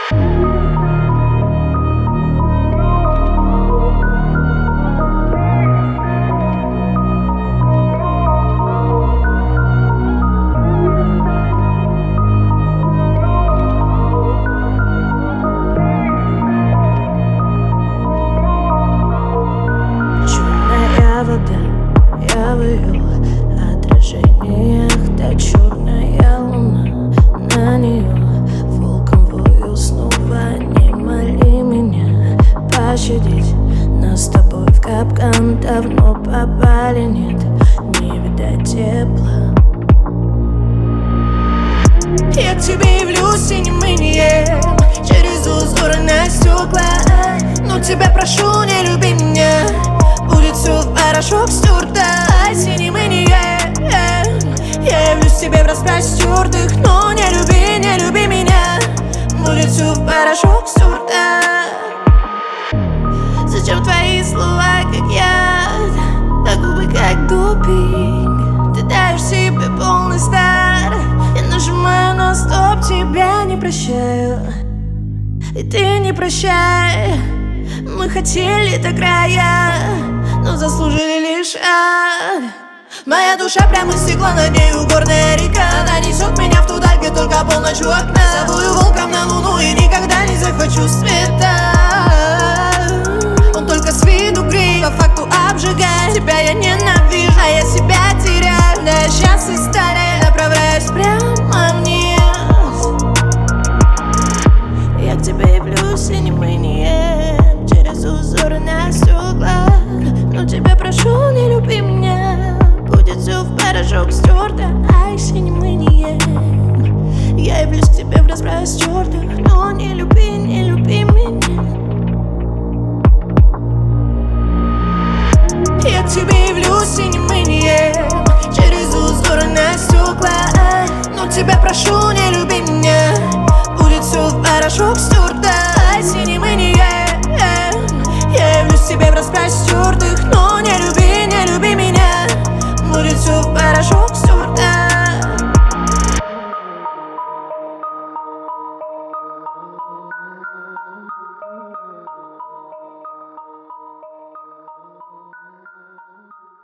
Я в ее отражениях, да черная луна. На нее волком вою снова. Не моли меня пощадить, нас с тобой в капкан давно попали. Нет, не видать тепла. Я к тебе явлюсь синим инием через узоры на стекла. Но тебя прошу, не люби меня, будет все в порошок стерто. Синим инием я явлюсь тебе в распростертых. Но не люби меня, будет все в порошок стерто. Зачем твои слова, как яд, а губы как допинг? Ты даешь себе полный старт. Я нажимаю на стоп, тебя не прощаю, и ты не прощай. Мы хотели до края, но заслужили лишь ад. Моя душа прямо из стекла, над нею горная река. Она несет меня в ту даль, где только полночь у окна. Завою волком на луну и никогда не захвачу света. Он только с виду греет, по факту обжигает. Тебя я ненавижу, а я себя теряю. Да я сейчас из стали направляюсь прямо вниз. Я к тебе явлюсь синим инием через узоры на стеклах. Но тебя прошу, не люби меня, будет все в порошок стерто. Ай, синим инием я явлюсь к тебе в распростертых. Но не люби меня. Я к тебе явлюсь синим инием через узоры на стекла. Но тебя прошу, не люби меня,